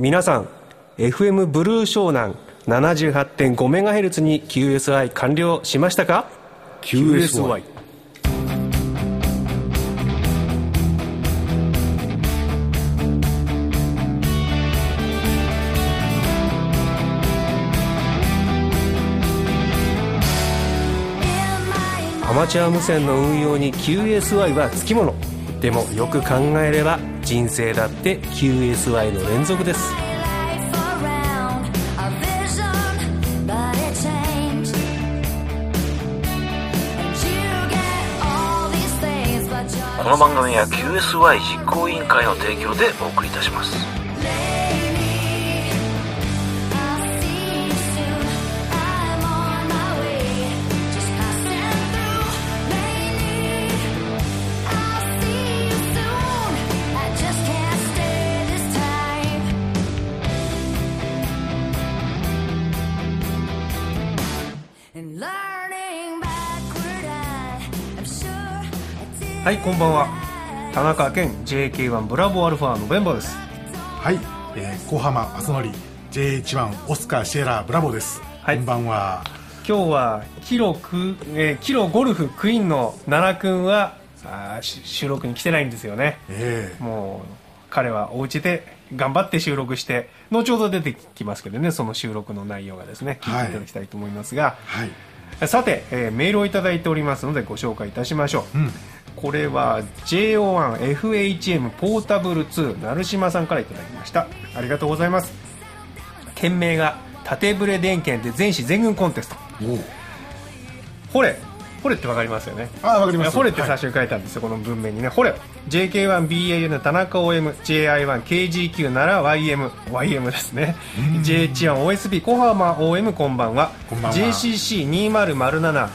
皆さん FM ブルー湘南 78.5MHz に QSI 完了しましたか？ QSIアマチュア無線の運用に QSI はつきもの。でもよく考えれば人生だって QSI の連続です。 この番組は QSY 実行委員会の提供でお送りいたします。 はい、こんばんは。田中健 JK1 ブラボーアルファノベンバーです。 はい、小浜敦則 JH1 オスカーシエラブラボーです、はい、こんばんは。 今日はキロゴルフクイーンの奈良くんは収録に来てないんですよね、もう彼はお家で頑張って収録して、後ほど出てきますけどね、その収録の内容がですね、聞いていただきたいと思いますが、はい、さて、メールをいただいておりますのでご紹介いたしましょう、これは JO1FHM ポータブル2成島さんからいただきました。ありがとうございます。件名が縦ブレ電源で全市全軍コンテスト。ほれって分かりますよね。 分かります。 ほれって最初に書いたんですよ、この文面にね。ほれ JK1BAN 田中 OM JI1KGQ 奈良 YM ですね。JH1OSB 小浜 OM こんばんは。JCC2007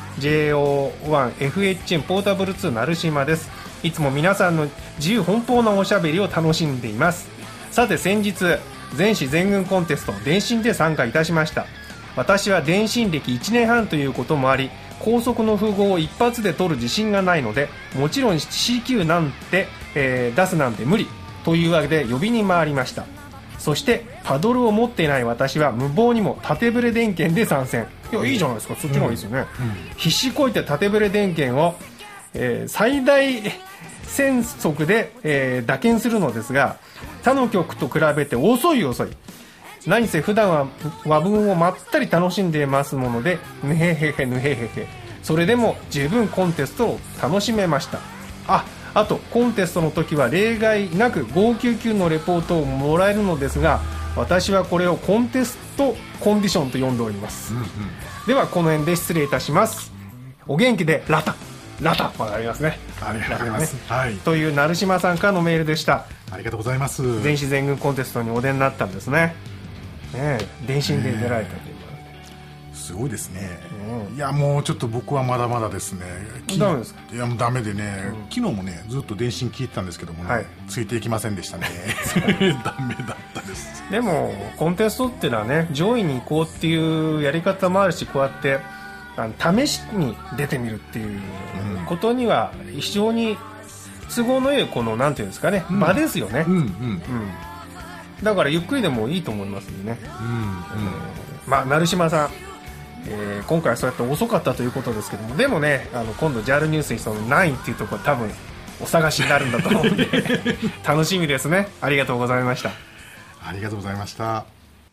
JO1FHM ポータブル2成島です。いつも皆さんの自由奔放なおしゃべりを楽しんでいます。さて先日全市全軍コンテスト電信で参加いたしました。私は電信歴1年半ということもあり、高速の符号を一発で取る自信がないので、もちろん CQ なんて、出すなんて無理というわけで呼びに回りました。そしてパドルを持っていない私は無謀にも縦ブレ電源で参戦。いいじゃないですか、そっちの方がいいですよね、必死こいて縦ブレ電源を、最大戦速で、打鍵するのですが、他の曲と比べて遅い。何せ普段は和文をまったり楽しんでいますもので、ぬへへへぬへへへ。それでも十分コンテストを楽しめました。あとコンテストの時は例外なく599のレポートをもらえるのですが、私はこれをコンテストコンディションと呼んでおります、ではこの辺で失礼いたします。お元気でラタわかりますね。 ありがとうございます、はい、 という成島さんからのメールでした。 ありがとうございます。 全市全軍コンテストにお出になったんですね。電信で出られたということで、 すごいですね、いやもうちょっと僕はまだまだですね。 ダメですか？ いやもうダメでね、昨日もねずっと電信聞いてたんですけどもね、ついていきませんでしたねダメだったです。 でもコンテストっていうのはね、上位に行こうっていうやり方もあるし、こうやって試しに出てみるっていうことには非常に都合のいい、このなんていうんですかね、場ですよね。だからゆっくりでもいいと思いますんでね。成島さん、今回はそうやって遅かったということですけども、でもね、今度 JAL ニュースにその9っていうところ多分お探しになるんだと思うんで楽しみですね。ありがとうございました。 ありがとうございました。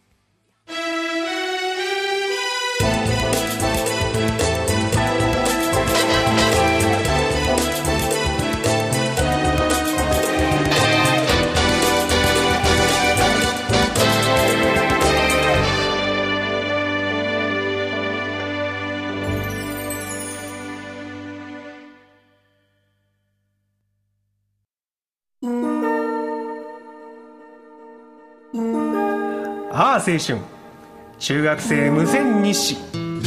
青春中学生無線日誌。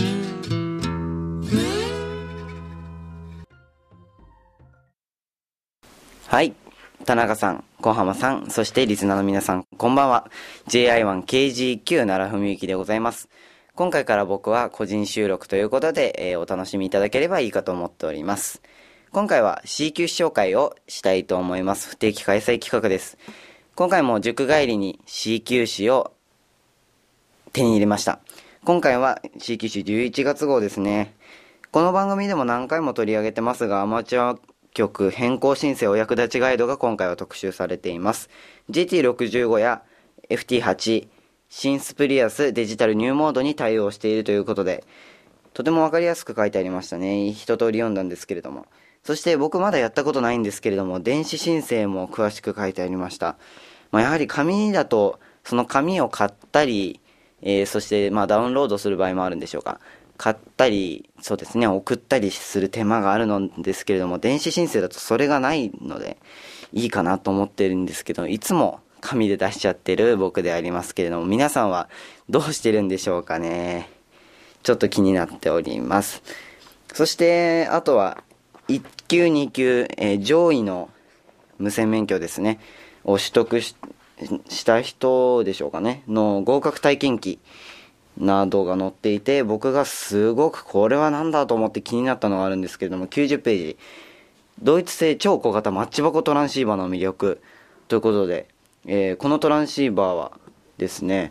はい、田中さん、小浜さん、そしてリスナーの皆さん、こんばんは。 JI1KGQ 奈良文幸でございます。今回から僕は個人収録ということで、お楽しみいただければいいかと思っております。今回は CQ 紹介をしたいと思います。不定期開催企画です。 今回も塾帰りに C 級誌を手に入れました。今回は C 級誌11月号ですね。この番組でも何回も取り上げてますが、アマチュア局変更申請お役立ちガイドが今回は特集されています。 GT65 や FT8 シンスプリアスデジタルニューモードに対応しているということで、とても分かりやすく書いてありましたね。一通り読んだんですけれども、そして僕まだやったことないんですけれども、電子申請も詳しく書いてありました。やはり紙だとその紙を買ったり、そしてダウンロードする場合もあるんでしょうか、買ったりそうですね送ったりする手間があるのですけれども、電子申請だとそれがないのでいいかなと思ってるんですけど、いつも紙で出しちゃってる僕でありますけれども、皆さんはどうしてるんでしょうかね。ちょっと気になっております。そしてあとは1級2級、上位の無線免許ですねを取得した人でしょうかねの合格体験記などが載っていて、僕がすごくこれは何だと思って気になったのがあるんですけれども、90ページ、ドイツ製超小型マッチ箱トランシーバーの魅力ということで、このトランシーバーはですね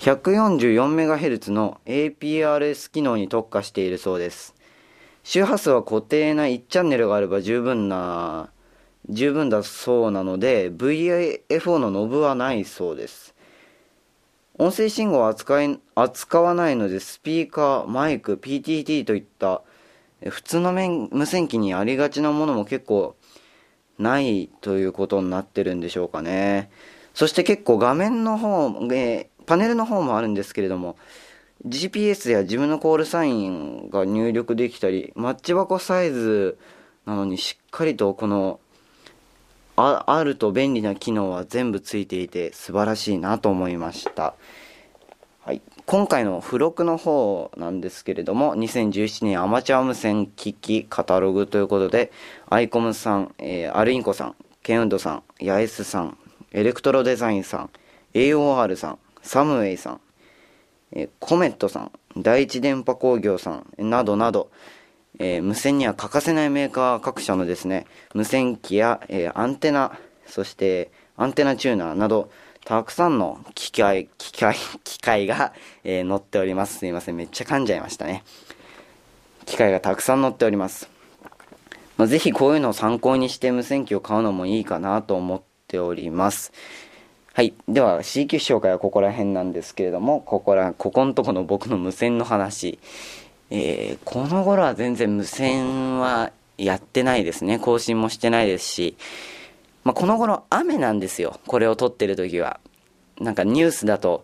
144MHz の APRS 機能に特化しているそうです。周波数は固定な1チャンネルがあれば十分だそうなので VFO のノブはないそうです。音声信号は扱わないので、スピーカー、マイク、PTT といった普通の無線機にありがちなものも結構ないということになってるんでしょうかね。そして結構画面の方、パネルの方もあるんですけれども、GPS や自分のコールサインが入力できたり、マッチ箱サイズなのにしっかりとこのあると便利な機能は全部ついていて素晴らしいなと思いました。はい、今回の付録の方なんですけれども、2017年アマチュア無線機器カタログということで、アイコムさん、アルインコさん、ケンウンドさん、ヤエスさん、エレクトロデザインさん、AOR さん、サムウェイさん、コメットさん、第一電波工業さんなどなど、無線には欠かせないメーカー各社のですね無線機や、アンテナ、そしてアンテナチューナーなどたくさんの機械が、載っております。すいません、めっちゃ噛んじゃいましたね。機械がたくさん載っております。ぜひこういうのを参考にして無線機を買うのもいいかなと思っております。はい、では C 級紹介はここら辺なんですけれども、ここのとこの僕の無線の話、この頃は全然無線はやってないですね。更新もしてないですし、この頃雨なんですよ。これを撮ってる時はなんかニュースだと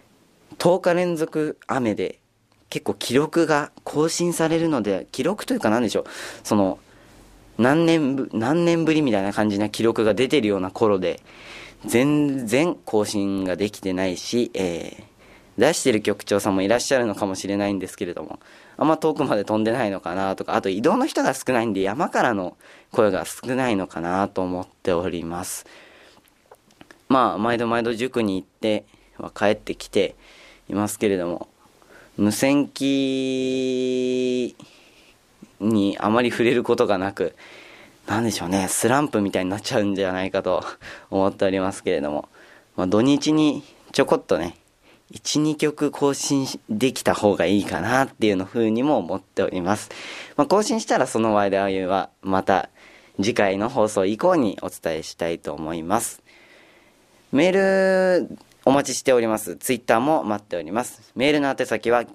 10日連続雨で結構記録が更新されるので、記録というか何でしょう、その何年ぶりみたいな感じな記録が出てるような頃で、全然更新ができてないし、出してる局長さんもいらっしゃるのかもしれないんですけれども、あんま遠くまで飛んでないのかなとか、あと移動の人が少ないんで山からの声が少ないのかなと思っております。毎度塾に行っては帰ってきていますけれども、無線機にあまり触れることがなく、なんでしょうね、スランプみたいになっちゃうんじゃないかと思っておりますけれども、土日にちょこっとね 1,2 曲更新できた方がいいかなっていうの風にも思っております。更新したらその話題はまた次回の放送以降にお伝えしたいと思います。メールお待ちしております。ツイッターも待っております。メールの宛先は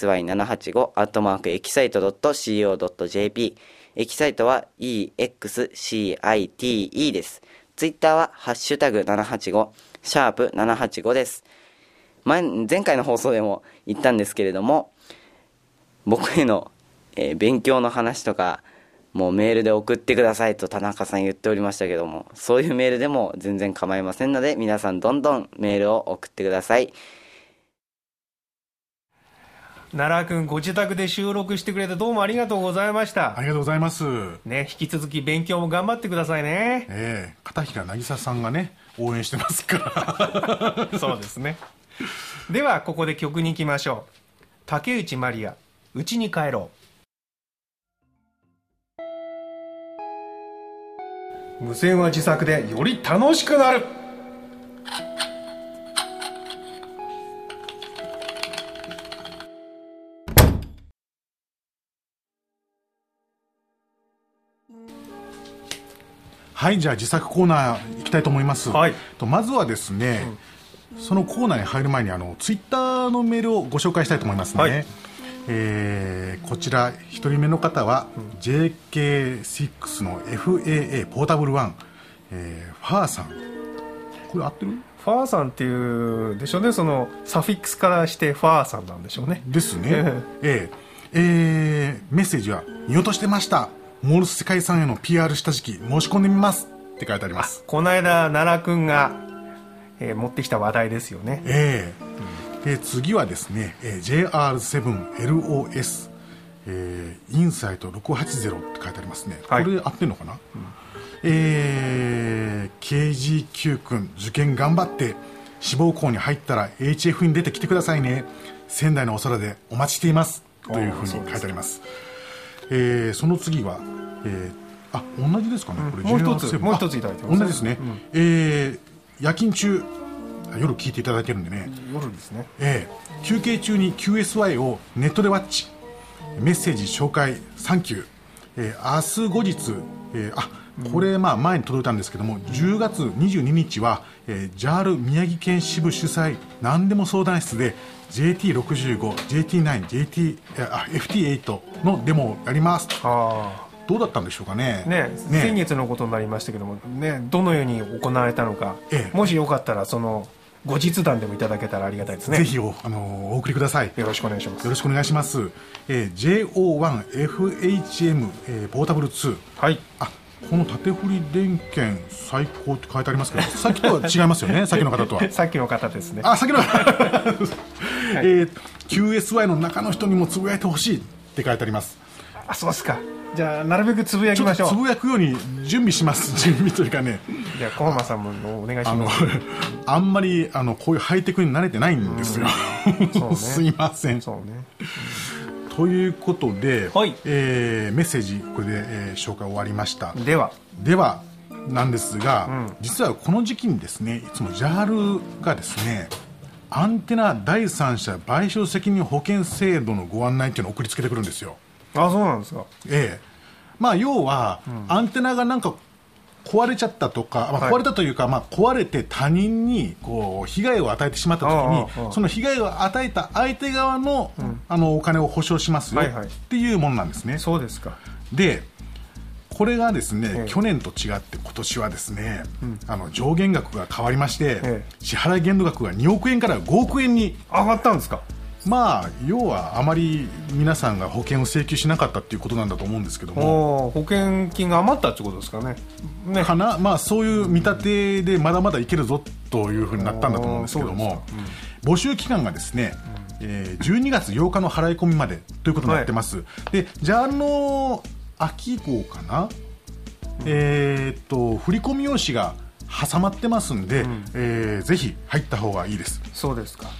qsy785@excite.co.jp、 エキサイトは EXCITE です。ツイッターはハッシュタグ785#785 です。前回の放送でも言ったんですけれども、僕への、勉強の話とかもうメールで送ってくださいと田中さん言っておりましたけども、そういうメールでも全然構いませんので、皆さんどんどんメールを送ってください。 奈良くんご自宅で収録してくれてどうもありがとうございました。 ありがとうございますね、引き続き勉強も頑張ってくださいね。 片平渚さんがね応援してますからそうですね。ではここで曲に行きましょう。竹内まりや、家に帰ろう。無線は自作でより楽しくなる。 はい、じゃあ自作コーナー行きたいと思います、 はい、 まずはですね、そのコーナーに入る前にツイッターのメールをご紹介したいと思いますね、はい、こちら1人目の方は、JK6 の FAA ポータブル1、ファーさん、これ合ってる？ ファーさんっていうでしょうね、そのサフィックスからしてファーさんなんでしょうね。 ですね。メッセージは見落としてました、モールス世界遺産への PR 下敷き申し込んでみますって書いてあります。 この間奈良くんが、持ってきた話題ですよね。 で次はですね、JR7LOS、インサイト680って書いてありますね、はい、これ合ってるのかな、KG9 君受験頑張って志望校に入ったら HF に出てきてくださいね、仙台のお空でお待ちしていますというふうに書いてあります。その次は、同じですかね、これもう一ついただいてます。 同じですね、夜勤中、夜聞いていただけるんでね、 夜ですね、 休憩中に QSY をネットでワッチ、メッセージ紹介サンキュー、明日後日、これ前に届いたんですけども、10月22日は、JAL 宮城県支部主催何でも相談室で JT65、JT9、FT8 のデモをやります。どうだったんでしょうかね。 先月のことになりましたけども、どのように行われたのか、もしよかったらその後日談でもいただけたらありがたいですね。 ぜひお送りください。 よろしくお願いします。 よろしくお願いします。JO1FHM、ポータブル2、 はい、 この縦振り電源最高って書いてありますけど、さっきとは違いますよね。さっきの方とはさっきの方ですね。 さっきの方QSY の中の人にもつぶやいてほしいって書いてあります。 そうですか。じゃあなるべくつぶやきましょう。 つぶやくように準備します。準備というかね。 じゃあ小浜さんもお願いします。 あんまりこういうハイテクに慣れてないんですよ。すいません。 そうね。 ということで、 はい、 メッセージこれで、紹介終わりました。 ではなんですが、実はこの時期にですね、いつも JAL がですね、アンテナ第三者賠償責任保険制度のご案内っていうのを送りつけてくるんですよ。 そうなんですか。 要は、アンテナがなんか壊れちゃったとか、壊れたというか、壊れて他人にこう被害を与えてしまったときに、その被害を与えた相手側の、お金を保証しますよっていうものなんですね。 そうですか。 でこれがですね、去年と違って今年はですね、上限額が変わりまして、支払い限度額が2億円から5億円に上がったんですか。 要はあまり皆さんが保険を請求しなかったっていうことなんだと思うんですけども、 保険金が余ったってことですかね。 そういう見立てでまだまだいけるぞというふうになったんだと思うんですけども、募集期間がですね、12月8日の払い込みまでということになってます。でJALの秋号かな、振込用紙が挟まってますんで、ぜひ入った方がいいです。 そうですか。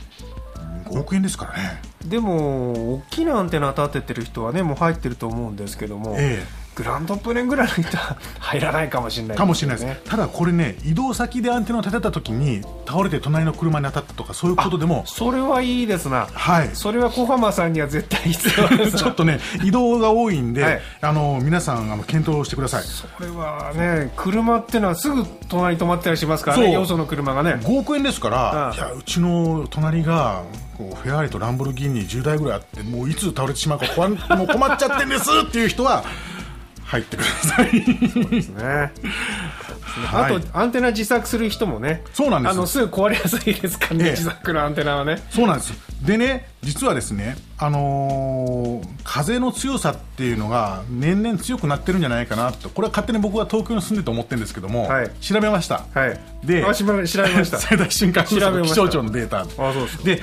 5億円ですからね。 でも大きなアンテナ立ててる人はね、もう入ってると思うんですけども、グランドプレーンぐらいの人は入らないかもしれないですね。 かもしれないです。ただこれね、移動先でアンテナを立てた時に倒れて隣の車に当たったとか、そういうことでも。 それはいいですな。それは小浜さんには絶対必要ですちょっとね、移動が多いんで、皆さん検討してください。 それはね、車ってのはすぐ隣に止まってたりしますからね、よその車がね。 5億円ですから、うちの隣がフェラーリとランボルギーニ10台ぐらいあって、もういつ倒れてしまうかもう困っちゃってんですっていう人は入ってください。 そうですね。あとアンテナ自作する人もね、 そうなんです。 すぐ壊れやすいですからね、自作のアンテナはね。 そうなんです。でね、実はですね、風の強さっていうのが年々強くなってるんじゃないかなと、これは勝手に僕は東京に住んでて思ってるんですけども、調べました。 で調べました。 最大瞬間風速気象庁のデータで、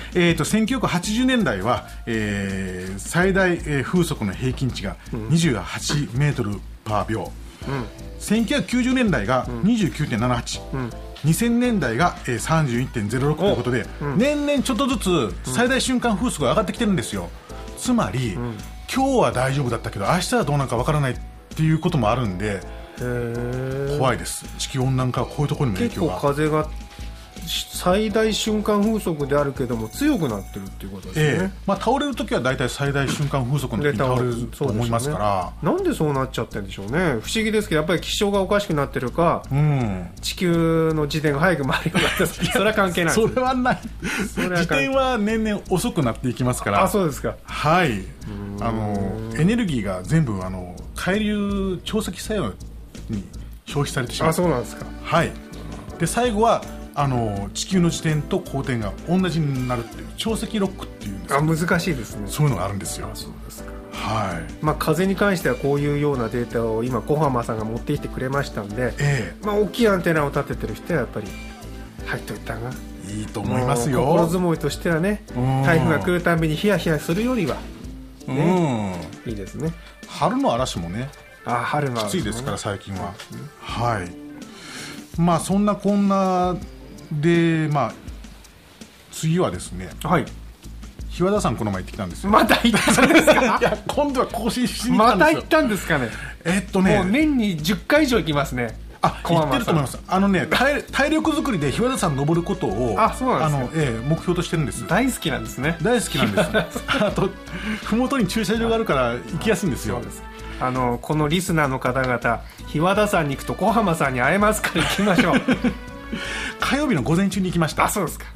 1980年代は、最大風速の平均値が28メートルパー秒、1990年代が 29.78、2000年代が 31.06 ということで、年々ちょっとずつ最大瞬間風速が上がってきてるんですよ。つまり、今日は大丈夫だったけど明日はどうなるかわからないっていうこともあるんで、怖いです。地球温暖化はこういうところにも影響が。 結構風が最大瞬間風速であるけども強くなってるっていうことですね、 倒れるときは大体最大瞬間風速の時に倒れると思いますから、 なんでそうなっちゃってるんでしょうね。不思議ですけど、やっぱり気象がおかしくなってるか、地球の自転が早く回るようになってそれは関係ない。 それはない。自転は年々遅くなっていきますから。 あ、そうですか。 はい。エネルギーが全部海流潮汐作用に消費されてしまう。 あ、そうなんですか。 はい。で最後は地球の自転と公転が同じになるっていう潮汐ロックっていうんですか。 難しいですね。 そういうのがあるんですよ。 そうですか。 はい。 風に関してはこういうようなデータを今小浜さんが持ってきてくれましたんで、大きいアンテナを立ててる人はやっぱり入っといたがいいと思いますよ。 心づもりとしてはね、台風が来るたびにヒヤヒヤするよりは、いいですね。 春の嵐もね、 春の嵐もね、 きついですから最近は、はい。そんなこんなで、次はですね、 はい、 日和田さんこの前行ってきたんですよ。 また行ったんですか？ いや、今度は更新しに行ったんですよ。 また行ったんですかね。もう年に10回以上行きますね。 行ってると思います。体力作りで日和田さん登ることをそうなんです目標としてるんです。 大好きなんですね。 大好きなんですあと麓に駐車場があるから行きやすいんですよ。 そうです。このリスナーの方々、日和田さんに行くと小浜さんに会えますから行きましょう。 火曜日の午前中に行きました。 そうですか。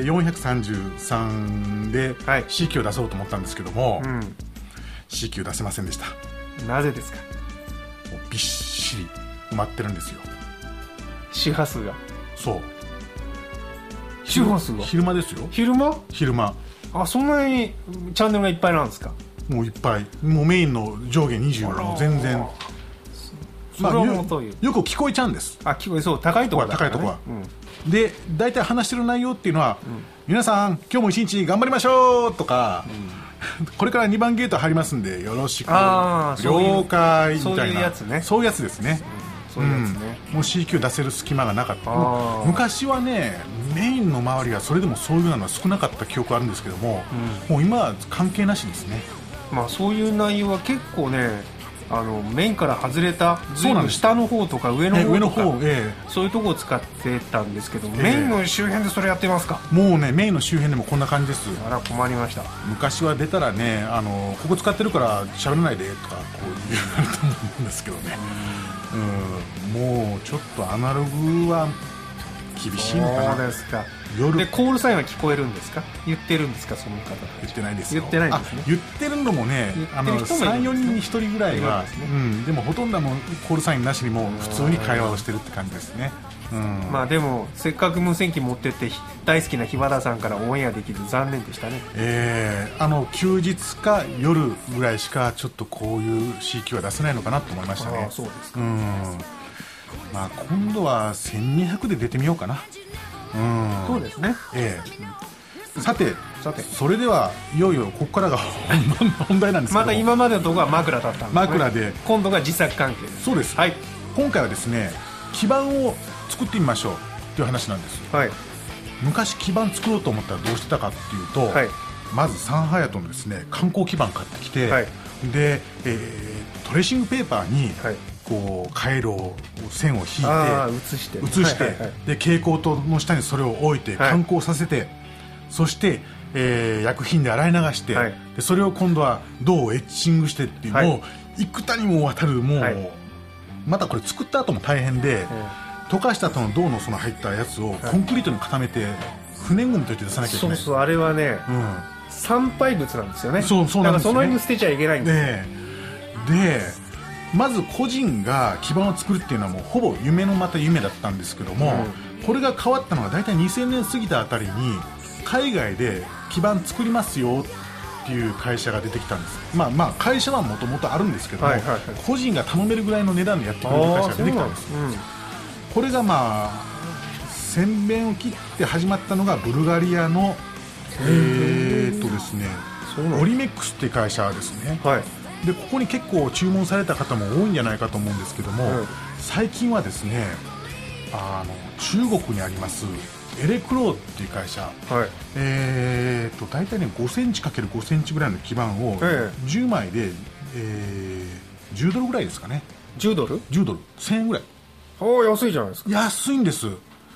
433で C 級を出そうと思ったんですけども、C 級出せませんでした。 なぜですか？ びっしり埋まってるんですよ、 周波数が。 そう、 周波数が昼間ですよ。 昼間。そんなにチャンネルがいっぱいなんですか？ もういっぱい。もうメインの上下20も全然、よく聞こえちゃうんです。 聞こえそう。高いところだからね。 高いところは、で大体話してる内容っていうのは、皆さん今日も一日頑張りましょうとか、これから2番ゲート入りますんでよろしく、了解みたいな、そういうやつね。そういうやつですね。もう C 級出せる隙間がなかった。昔はね、メインの周りはそれでもそういうのは少なかった記憶あるんですけども、もう今は関係なしですね。 そういう内容は結構ね、メインから外れた随分下の方とか上の方とか、そういうところを使ってたんですけど、メインの周辺でそれやってますか？もうね、メインの周辺でもこんな感じです。 あら、困りました。 昔は出たらね、ここ使ってるから喋らないでとかこう言われると思うんですけどね。もうちょっとアナログは厳しいのかな。 そうですか。夜でコールサインは聞こえるんですか？言ってるんですか？その方。 言ってないですよ。 言ってないんですね。 言ってるのもね、3、4人に1人ぐらいは、でもほとんどコールサインなしにも普通に会話をしてるって感じですね。 でもせっかく無線機持ってって大好きな日和田さんからオンエアできず残念でしたね。 休日か夜ぐらいしかちょっとこういう C 級は出せないのかなと思いましたね。 そうですか。 今度は1200で出てみようかな。 そうですね。 さてそれではいよいよここからが本題なんですけど、 また今までのところは枕だったんですね。 枕で今度が自作関係です。 そうです、はい。今回はですね、基盤を作ってみましょうっていう話なんです。昔基盤作ろうと思ったらどうしてたかっていうと、まずサンハヤトのですね、観光基盤買ってきて、で、トレーシングペーパーに、こう回路を線を引いて写して、 で蛍光灯の下にそれを置いて観光させて、そして、薬品で洗い流して、でそれを今度は銅をエッチングしてっていうのを、幾多にもわたる、もう、またこれ作った後も大変で、溶かした後の銅のその入ったやつをコンクリートに固めて不燃ゴミとして出さなきゃいけない。 そうそう、あれはね、産廃物なんですよね。 そうなんですね。 だからその辺に捨てちゃいけないんですよ。 でまず個人が基盤を作るっていうのはもうほぼ夢のまた夢だったんですけども、これが変わったのが大体2000年過ぎたあたりに海外で基盤作りますよっていう会社が出てきたんです。会社はもともとあるんですけども、個人が頼めるぐらいの値段でやってくれる会社が出てきたんです。これが先鞭を切って始まったのがブルガリアのですね、オリメックスっていう会社ですね。でここに結構注文された方も多いんじゃないかと思うんですけども、最近はですね、中国にありますエレクローっていう会社、大体ね5センチ ×5 センチぐらいの基板を10枚で、10ドルぐらいですかね。 10ドル ?10 ドル1000円ぐらい。 安いじゃないですか。 安いんです。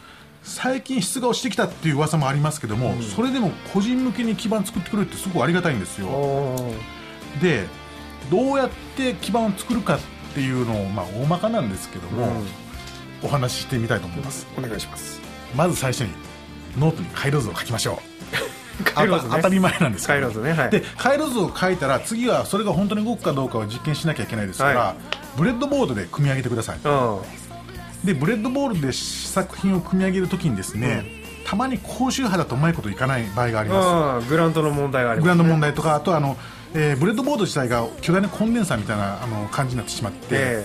最近質が落ちてきたっていう噂もありますけども、それでも個人向けに基盤作ってくれるってすごくありがたいんですよ。でどうやって基盤を作るかっていうのを、大まかなんですけども、お話ししてみたいと思います。 お願いします。 まず最初にノートに回路図を書きましょう。 回路図ね、 当たり前なんですけど、 回路図ね、はい、 で回路図を書いたら次はそれが本当に動くかどうかを実験しなきゃいけないですから、ブレッドボードで組み上げてください。でブレッドボードで試作品を組み上げるときにですね、たまに高周波だとうまいこといかない場合があります。 グラウンドの問題がありますね。 グラウンドの問題とか、あとブレッドボード自体が巨大なコンデンサーみたいな感じになってしまって、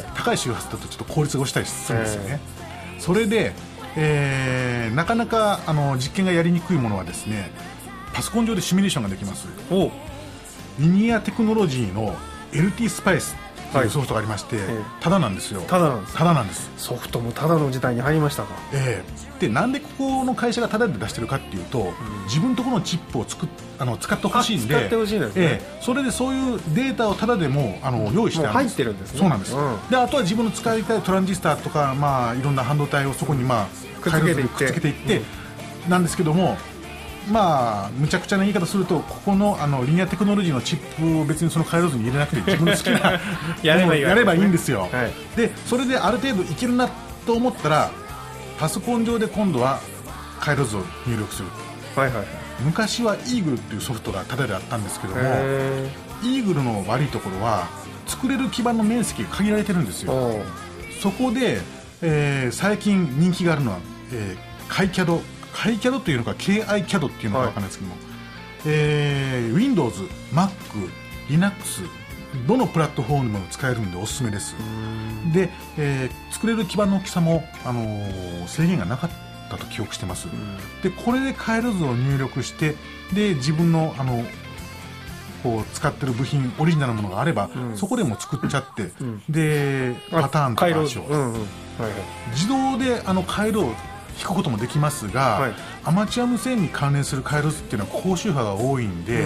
高い周波数だとちょっと効率が落ちたりするんですよね。それで、なかなか実験がやりにくいものはですね、パソコン上でシミュレーションができます。リニアテクノロジーの LT スパイスというソフトがありまして、ただなんですよ。ただなんです。 ソフトもただの時代に入りましたか。 でなんでここの会社がただで出してるかっていうと、自分のところのチップを使ってほしいんで、それでそういうデータをただでも用意してあるんです。 入ってるんですね。 そうなんです、であとは自分の使いたいトランジスタとか、いろんな半導体をそこにくっつけていって、なんですけども、むちゃくちゃな言い方すると、ここのリニアテクノロジーのチップを別にその回路図に入れなくて自分の好きなやればいいんですよ。でそれである程度いけるなと思ったら、パソコン上で今度は回路図を入力する。昔はイーグルっていうソフトがタダであったんですけども、イーグルの悪いところは作れる基盤の面積が限られてるんですよ。そこで、最近人気があるのは、KiCadというのか KiCad っていうのか分からないですけども、Windows、Mac、Linux どのプラットフォームでも使えるんでおすすめです。で、作れる基盤の大きさも、制限がなかったと記憶してます。でこれで回路図を入力して、で自分のこう使ってる部品オリジナルのものがあれば、そこでも作っちゃって、でパターンとか自動で回路を引くこともできますが、アマチュア無線に関連する回路図っていうのは高周波が多いんで、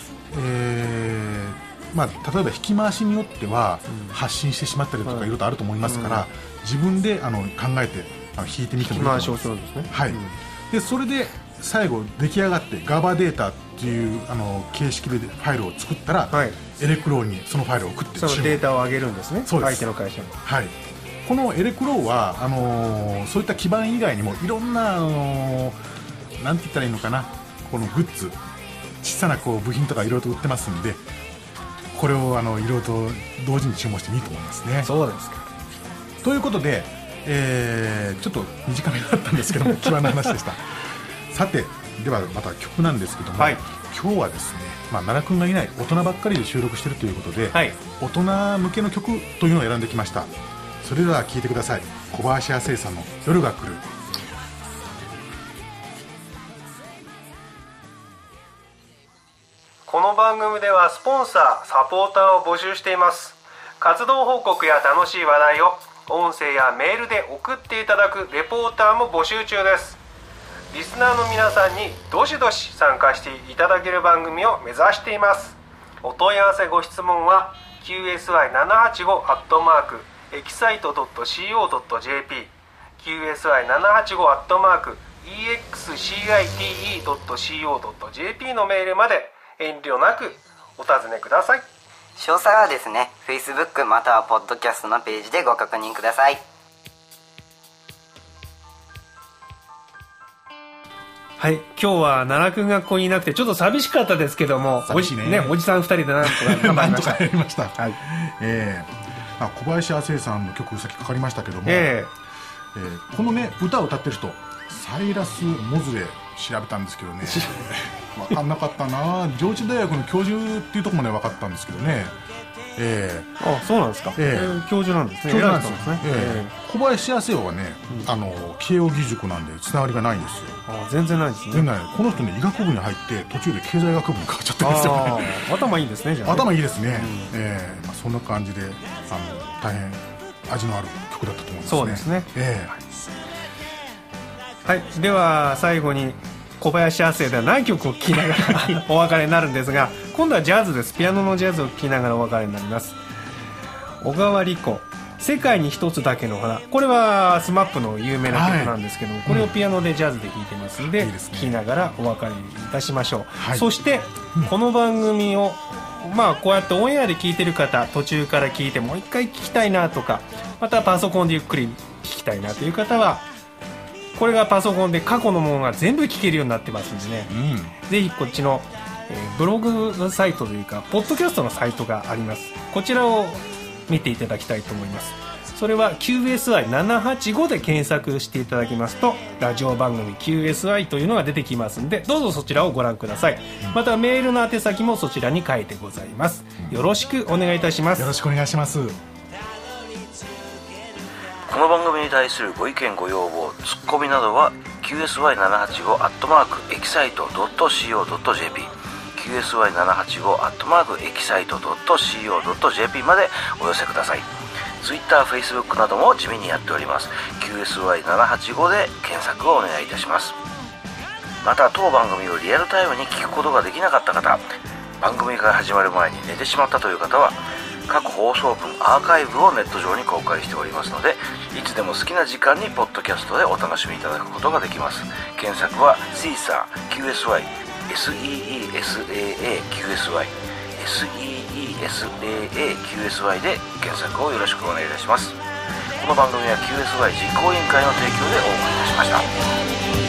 例えば引き回しによっては発信してしまったりとかいろいろとあると思いますから、自分で考えて引いてみてもいいと思います。でそれで最後出来上がって GABA データっていう形式でファイルを作ったら、エレクローにそのファイルを送ってそのデータを上げるんですね。相手の会社に。 このエレクローはそういった基盤以外にもいろんななんて言ったらいいのかな、このグッズ小さな部品とかいろいろと売ってますんで、これをいろいろと同時に注文してもいいと思いますね。 そうですか。 ということで、ちょっと短めだったんですけども基盤の話でした。さてではまた曲なんですけども、今日はですね、奈良くんがいない大人ばっかりで収録しているということで、大人向けの曲というのを選んできました。それでは聴いてください。小林亜生さんの夜が来る。 この番組ではスポンサー、サポーターを募集しています。活動報告や楽しい話題を音声やメールで送っていただくレポーターも募集中です。リスナーの皆さんにどしどし参加していただける番組を目指しています。お問い合わせご質問は qsy785@excite.co.jp qsy785@excite.co.jp のメールまで遠慮なくお尋ねください。 詳細はですね、Facebook またはポッドキャストのページでご確認ください。 はい、今日は奈良くんがここにいなくてちょっと寂しかったですけども、 寂しいね。 おじさん2人でなんとかなんとかやりました。小林亜生さんの曲先かかりましたけども、このね歌を歌ってる人サイラス・モズレ調べたんですけどね分かんなかったな。上智大学の教授っていうところまで分かったんですけどね。 そうなんですか。教授なんですね。 教授なんですね。小林亜生はね、慶応義塾なんでつながりがないんですよ。 全然ないですね。 全然ない。この人ね医学部に入って途中で経済学部に変わっちゃってるんですよね。 頭いいですね。じゃあ頭いいですね。そんな感じで大変味のある曲だったと思いますね。 そうですね。はい、では最後に小林亜生ではない曲を聴きながらお別れになるんですが、今度はジャズです。ピアノのジャズを聴きながらお別れになります。小川理子世界に一つだけの花、これは SMAP の有名な曲なんですけども、これをピアノでジャズで弾いてますんで、聴きながらお別れいたしましょう。そしてこの番組をこうやってオンエアで聞いてる方、途中から聞いてもう一回聞きたいなとか、またパソコンでゆっくり聞きたいなという方は、これがパソコンで過去のものが全部聞けるようになってますんでね、ぜひこっちの、ブログサイトというかポッドキャストのサイトがあります。こちらを見ていただきたいと思います。それは QSI785 で検索していただきますと、ラジオ番組 QSI というのが出てきますんで、どうぞそちらをご覧ください。またメールの宛先もそちらに書いてございます。よろしくお願いいたします。 よろしくお願いします。 この番組に対するご意見ご要望ツッコミなどは QSY785@excite.co.jp QSY785@excite.co.jp までお寄せください。Twitter、Facebook なども地味にやっております。 QSY785 で検索をお願いいたします。また当番組をリアルタイムに聞くことができなかった方、番組が始まる前に寝てしまったという方は、各放送分アーカイブをネット上に公開しておりますので、いつでも好きな時間にポッドキャストでお楽しみいただくことができます。検索は Caesar QSY SEESAA QSY SEESAA QSY で検索をよろしくお願いいたします。この番組は QSY 実行委員会の提供でお送りいたしました。